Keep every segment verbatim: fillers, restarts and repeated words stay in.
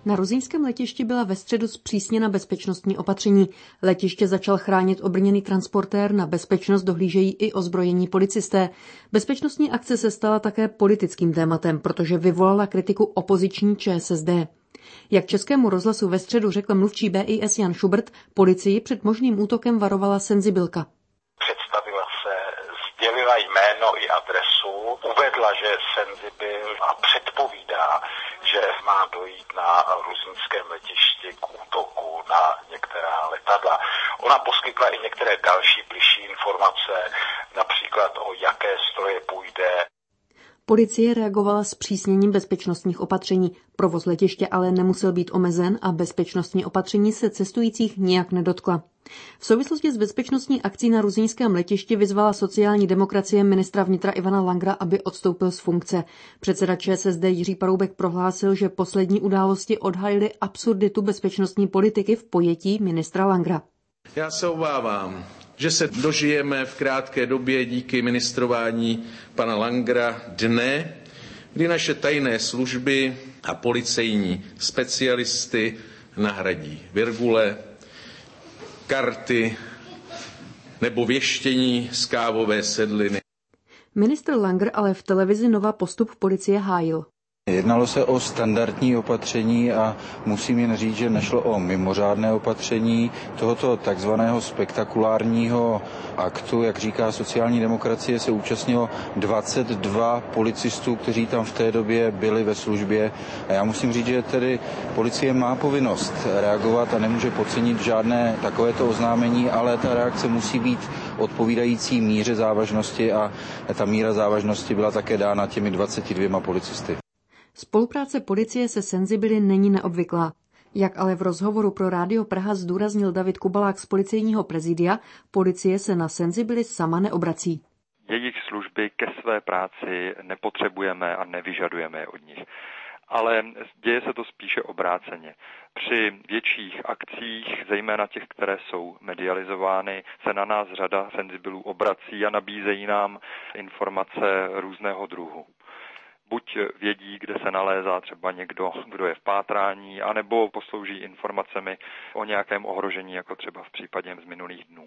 Na ruzyňském letišti byla ve středu zpřísněna bezpečnostní opatření. Letiště začal chránit obrněný transportér, na bezpečnost dohlížejí i ozbrojení policisté. Bezpečnostní akce se stala také politickým tématem, protože vyvolala kritiku opoziční ČSSD. Jak Českému rozhlasu ve středu řekl mluvčí B I S Jan Šubrt, policii před možným útokem varovala senzibilka. Představila se, sdělila jméno i adresu, uvedla, že je senzibil a předpovídá, že má dojít na ruzyňském letišti k útoku na některá letadla. Ona poskytla i některé další bližší informace, například o jaké stroje půjde. Policie reagovala s přísněním bezpečnostních opatření. Provoz letiště ale nemusel být omezen a bezpečnostní opatření se cestujících nijak nedotkla. V souvislosti s bezpečnostní akcí na ruzyňském letišti vyzvala sociální demokracie ministra vnitra Ivana Langera, aby odstoupil z funkce. Předseda ČSSD Jiří Paroubek prohlásil, že poslední události odhalily absurditu bezpečnostní politiky v pojetí ministra Langera. Já se obávám, že se dožijeme v krátké době díky ministrování pana Langera dne, kdy naše tajné služby a policejní specialisty nahradí virgule, karty nebo věštění z kávové sedliny. Ministr Langer ale v televizi Nova postup policie hájil. Jednalo se o standardní opatření a musím jen říct, že nešlo o mimořádné opatření tohoto takzvaného spektakulárního aktu. Jak říká sociální demokracie, se účastnilo dvacet dva policistů, kteří tam v té době byli ve službě. A já musím říct, že tedy policie má povinnost reagovat a nemůže podcenit žádné takovéto oznámení, ale ta reakce musí být odpovídající míře závažnosti a ta míra závažnosti byla také dána těmi dvaceti dvěma policisty. Spolupráce policie se senzibily není neobvyklá. Jak ale v rozhovoru pro Rádio Praha zdůraznil David Kubalák z policejního prezidia, policie se na senzibily sama neobrací. Jejich služby ke své práci nepotřebujeme a nevyžadujeme od nich. Ale děje se to spíše obráceně. Při větších akcích, zejména těch, které jsou medializovány, se na nás řada senzibilů obrací a nabízejí nám informace různého druhu. Buď vědí, kde se nalézá třeba někdo, kdo je v pátrání, anebo poslouží informacemi o nějakém ohrožení, jako třeba v případě z minulých dnů.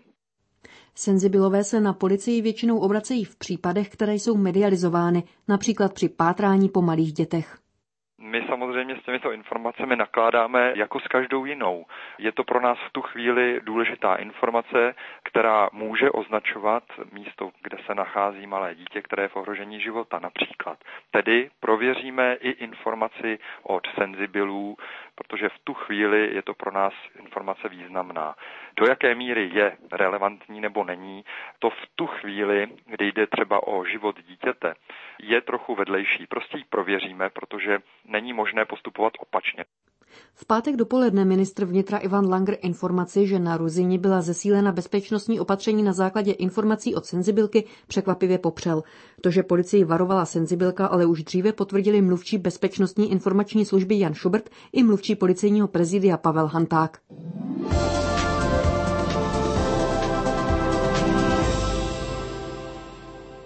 Senzibilové se na policii většinou obracejí v případech, které jsou medializovány, například při pátrání po malých dětech. My samozřejmě s těmito informacemi nakládáme jako s každou jinou. Je to pro nás v tu chvíli důležitá informace, která může označovat místo, kde se nachází malé dítě, které je v ohrožení života například. Tedy prověříme i informaci od senzibilů, protože v tu chvíli je to pro nás informace významná. Do jaké míry je relevantní nebo není, to v tu chvíli, kdy jde třeba o život dítěte, je trochu vedlejší. Prostě ji prověříme, protože není možné postupovat opačně. V pátek dopoledne ministr vnitra Ivan Langer informaci, že na Ruzyni byla zesílena bezpečnostní opatření na základě informací od senzibilky, překvapivě popřel. To, že policii varovala senzibilka, ale už dříve potvrdili mluvčí bezpečnostní informační služby Jan Šubrt i mluvčí policejního prezidia Pavel Hanták.